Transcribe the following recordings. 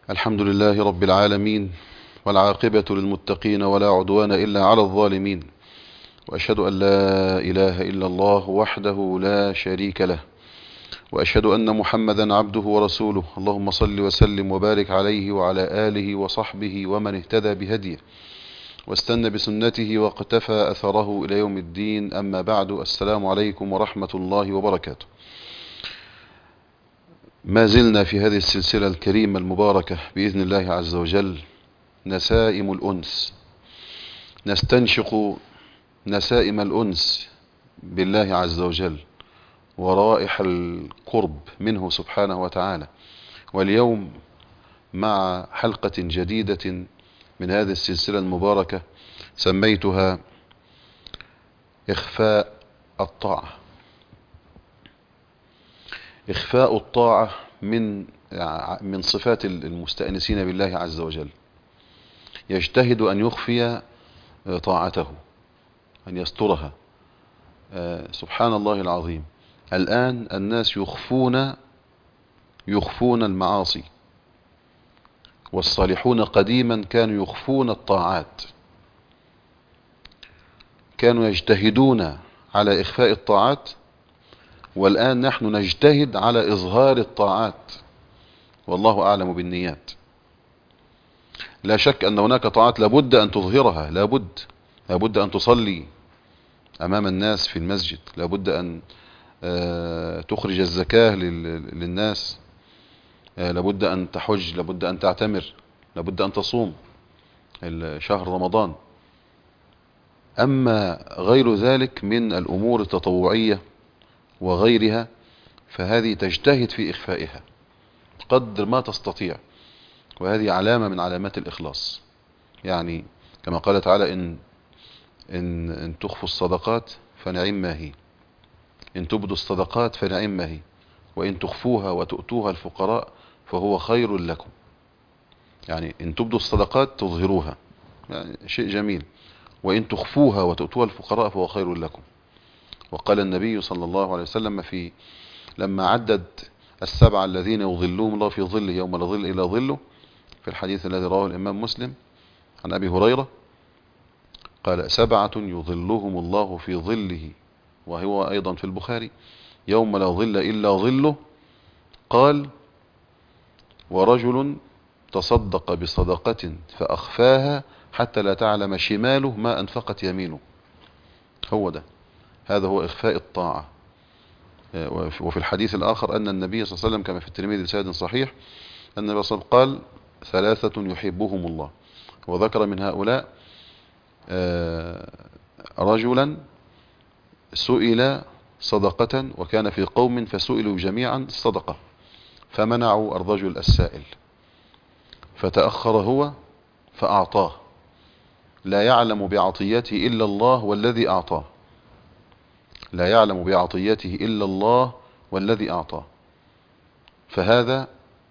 الحمد لله رب العالمين، والعاقبة للمتقين ولا عدوان إلا على الظالمين، وأشهد أن لا إله إلا الله وحده لا شريك له، وأشهد أن محمدا عبده ورسوله. اللهم صل وسلم وبارك عليه وعلى آله وصحبه ومن اهتدى بهديه واستنى بسنته واقتفى أثره إلى يوم الدين. أما بعد، السلام عليكم ورحمة الله وبركاته. ما زلنا في هذه السلسلة الكريمة المباركة بإذن الله عز وجل، نسائم الأنس، نستنشق نسائم الأنس بالله عز وجل ورائح القرب منه سبحانه وتعالى. واليوم مع حلقة جديدة من هذه السلسلة المباركة سميتها إخفاء الطاعة. إخفاء الطاعة من صفات المستأنسين بالله عز وجل. يجتهد أن يخفي طاعته، أن يسترها. سبحان الله العظيم، الآن الناس يخفون المعاصي، والصالحون قديما كانوا يخفون الطاعات، كانوا يجتهدون على إخفاء الطاعات، والآن نحن نجتهد على إظهار الطاعات، والله أعلم بالنيات. لا شك أن هناك طاعات لابد أن تظهرها، لابد أن تصلي أمام الناس في المسجد، لابد أن تخرج الزكاة للناس، لابد أن تحج، لابد أن تعتمر، لابد أن تصوم شهر رمضان. أما غير ذلك من الأمور التطوعية وغيرها فهذه تجتهد في إخفائها قدر ما تستطيع، وهذه علامة من علامات الإخلاص. يعني كما قال تعالى: إن تخفوا الصدقات فنعم ما هي، إن تبدوا الصدقات فنعم ما هي، وإن تخفوها وتؤتوها الفقراء فهو خير لكم. يعني إن تبدوا الصدقات تظهروها، يعني شيء جميل، وإن تخفوها وتؤتوها الفقراء فهو خير لكم. وقال النبي صلى الله عليه وسلم لما عدد السبعة الذين يظلهم الله في ظله يوم لا ظل إلا ظله، في الحديث الذي رواه الإمام مسلم عن أبي هريرة، قال: 7 يظلهم الله في ظله، وهو أيضا في البخاري: يوم لا ظل إلا ظله. قال: ورجل تصدق بصدقة فأخفاها حتى لا تعلم شماله ما أنفقت يمينه. هو ده، هذا هو إخفاء الطاعة. وفي الحديث الآخر أن النبي صلى الله عليه وسلم كما في الترمذي بسند صحيح أن النبي صلى الله عليه وسلم قال: 3 يحبهم الله. وذكر من هؤلاء رجلا سئل صدقة، وكان في قوم فسئلوا جميعا الصدقة، فمنعوا الرجل السائل، فتأخر هو فأعطاه، لا يعلم بعطيته إلا الله والذي أعطاه، لا يعلم بعطيته إلا الله والذي أعطاه. فهذا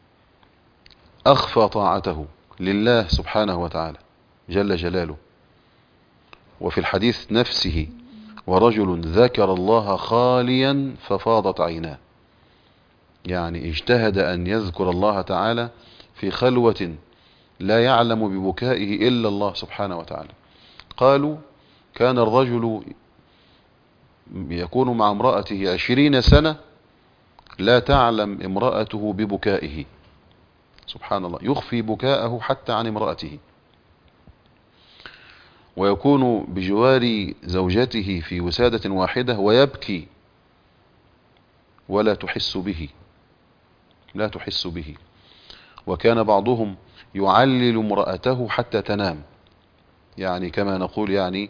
أخفى طاعته لله سبحانه وتعالى جل جلاله. وفي الحديث نفسه: ورجل ذكر الله خاليا ففاضت عيناه. يعني اجتهد أن يذكر الله تعالى في خلوة لا يعلم ببكائه إلا الله سبحانه وتعالى. قالوا: كان الرجل يكون مع امرأته 20 سنة لا تعلم امرأته ببكائه، سبحان الله، يخفي بكاءه حتى عن امرأته، ويكون بجوار زوجته في وسادة واحدة ويبكي ولا تحس به، لا تحس به. وكان بعضهم يعلل امرأته حتى تنام، يعني كما نقول يعني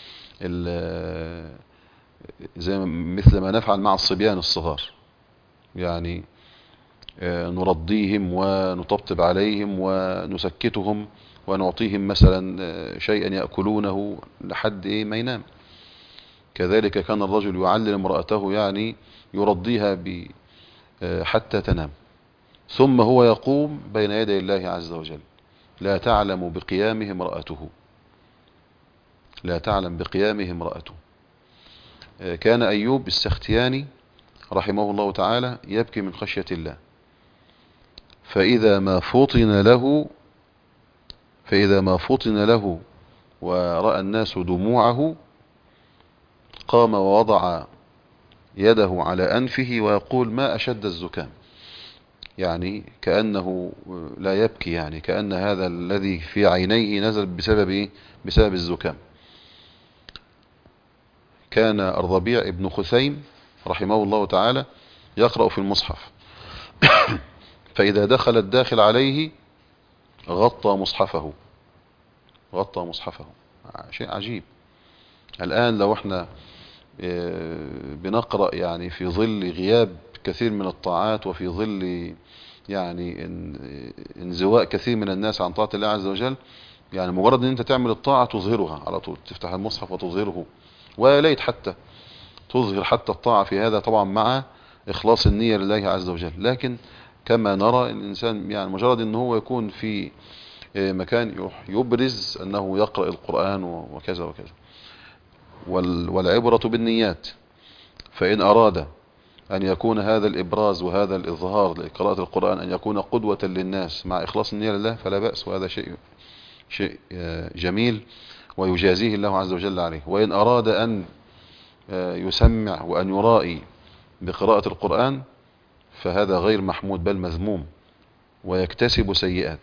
مثل ما نفعل مع الصبيان الصغار، يعني نرضيهم ونطبطب عليهم ونسكتهم ونعطيهم مثلا شيئا يأكلونه لحد ما ينام. كذلك كان الرجل يعلل امرأته، يعني يرضيها حتى تنام، ثم هو يقوم بين يدي الله عز وجل لا تعلم بقيامه امرأته، لا تعلم بقيامه امرأته. كان أيوب السختياني رحمه الله تعالى يبكي من خشية الله، فإذا ما فطن له ورأى الناس دموعه قام ووضع يده على أنفه ويقول ما أشد الزكام، يعني كأنه لا يبكي، يعني كأن هذا الذي في عينيه نزل بسبب إيه؟ بسبب الزكام. كان الربيع ابن خثيم رحمه الله تعالى يقرأ في المصحف فإذا دخل الداخل عليه غطى مصحفه. شيء عجيب. الآن لو احنا بنقرأ يعني في ظل غياب كثير من الطاعات، وفي ظل يعني انزواء كثير من الناس عن طاعة الله عز وجل، يعني مجرد ان انت تعمل الطاعة تظهرها على طول، تفتح المصحف وتظهره، ويا ليت حتى تظهر حتى الطاعة في هذا، طبعا مع إخلاص النية لله عز وجل. لكن كما نرى الإنسان يعني مجرد ان هو يكون في مكان يبرز أنه يقرأ القرآن وكذا وكذا. والعبرة بالنيات، فإن أراد أن يكون هذا الإبراز وهذا الإظهار لقراءة القرآن أن يكون قدوة للناس مع إخلاص النية لله فلا بأس، وهذا شيء جميل ويجازيه الله عز وجل عليه. وإن أراد أن يسمع وأن يرائي بقراءة القرآن فهذا غير محمود بل مذموم ويكتسب سيئات.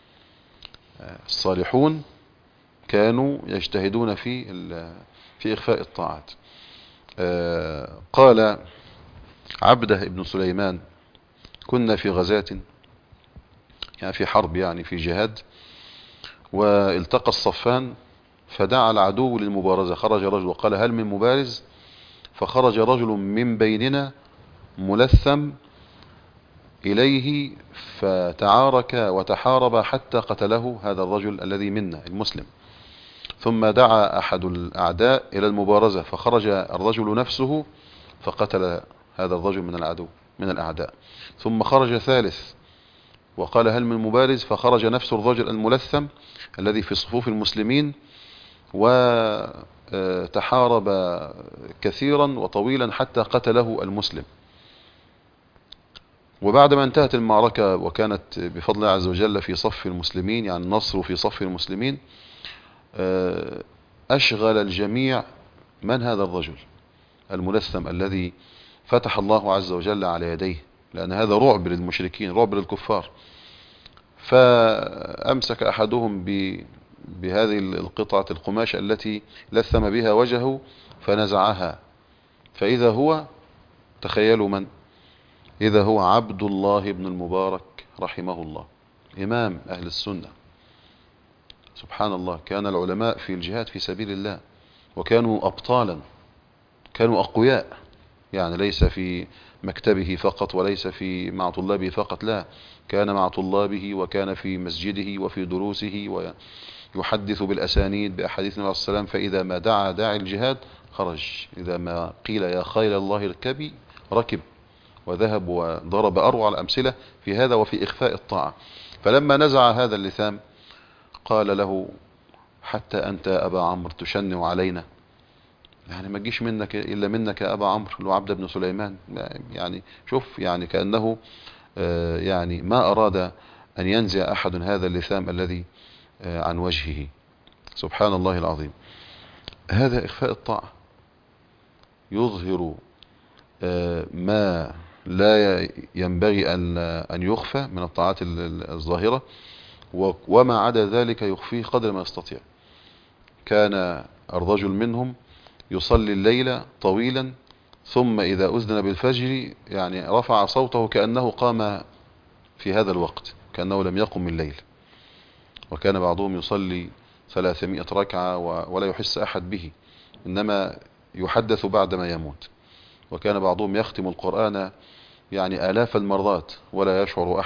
الصالحون كانوا يجتهدون في إخفاء الطاعات. قال عبده ابن سليمان كنا في غزاة، يعني في حرب، يعني في جهاد، والتقى الصفان فدعا العدو للمبارزة. خرج رجل وقال هل من مبارز؟ فخرج رجل من بيننا ملثم إليه فتعارك وتحارب حتى قتله هذا الرجل الذي منا المسلم. ثم دعا أحد الأعداء إلى المبارزة فخرج الرجل نفسه فقتل هذا الرجل من العدو من الأعداء. ثم خرج ثالث وقال هل من مبارز؟ فخرج نفس الرجل الملثم الذي في صفوف المسلمين وتحارب كثيرا وطويلا حتى قتله المسلم. وبعدما انتهت المعركة وكانت بفضل الله عز وجل في صف المسلمين، يعني النصر في صف المسلمين، أشغل الجميع من هذا الرجل الملثم الذي فتح الله عز وجل على يديه، لأن هذا رعب للمشركين، رعب للكفار. فأمسك أحدهم بهذه القطعة القماش التي لثم بها وجهه فنزعها، فإذا هو، تخيلوا من، إذا هو عبد الله بن المبارك رحمه الله، إمام أهل السنة. سبحان الله، كان العلماء في الجهاد في سبيل الله وكانوا أبطالا، كانوا أقوياء، يعني ليس في مكتبه فقط وليس مع طلابه فقط، لا، كان مع طلابه وكان في مسجده وفي دروسه ويحدث بالأسانيد بأحاديث النبي صلى الله عليه وسلم. فإذا ما دعا داعي الجهاد خرج، إذا ما قيل يا خيل الله اركبي ركب وذهب، وضرب أروع الأمثلة في هذا وفي إخفاء الطاعة. فلما نزع هذا اللثام قال له حتى أنت أبا عمرو تشنع علينا، يعني ما تجيش منك إلا منك يا أبا عمرو اللي هو عبد بن سليمان. يعني شوف، يعني كأنه يعني ما أراد أن ينزع أحد هذا اللثام الذي عن وجهه. سبحان الله العظيم. هذا إخفاء الطاعة، يظهر ما لا ينبغي أن يخفى من الطاعات الظاهرة، وما عدا ذلك يخفيه قدر ما يستطيع. كان الرجل منهم يصلي الليل طويلا ثم إذا أذن بالفجر يعني رفع صوته كأنه قام في هذا الوقت، كأنه لم يقم من الليل. وكان بعضهم يصلي 300 ركعة ولا يحس أحد به، إنما يحدث بعدما يموت. وكان بعضهم يختم القرآن يعني آلاف المرات ولا يشعر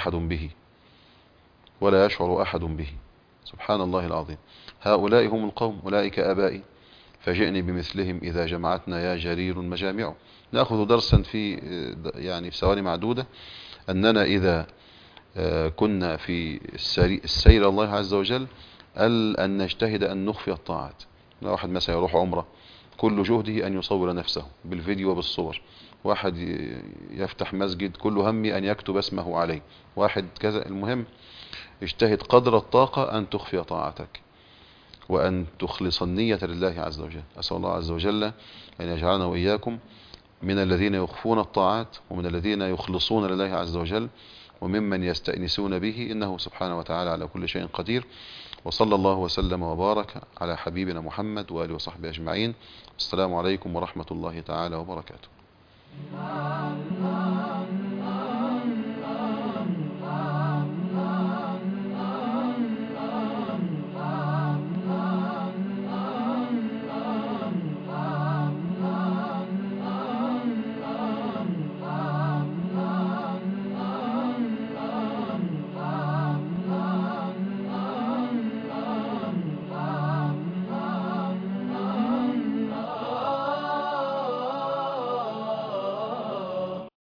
أحد به. سبحان الله العظيم. هؤلاء هم القوم، أولئك آبائي فجئني بمثلهم إذا جمعتنا يا جرير مجامع. نأخذ درسا في يعني في ثواني معدودة أننا إذا كنا في السير الله عز وجل أن نجتهد أن نخفي الطاعات. لو واحد مثلا يروح عمرة كل جهده أن يصور نفسه بالفيديو وبالصور واحد يفتح مسجد كل همي أن يكتب اسمه عليه، واحد كذا. المهم اجتهد قدر الطاقة أن تخفي طاعتك وأن تخلص النية لله عز وجل. أسأل الله عز وجل أن يجعلنا وإياكم من الذين يخفون الطاعات ومن الذين يخلصون لله عز وجل وممن يستأنسون به، إنه سبحانه وتعالى على كل شيء قدير. وصلى الله وسلم وبارك على حبيبنا محمد وآله وصحبه أجمعين. السلام عليكم ورحمة الله تعالى وبركاته.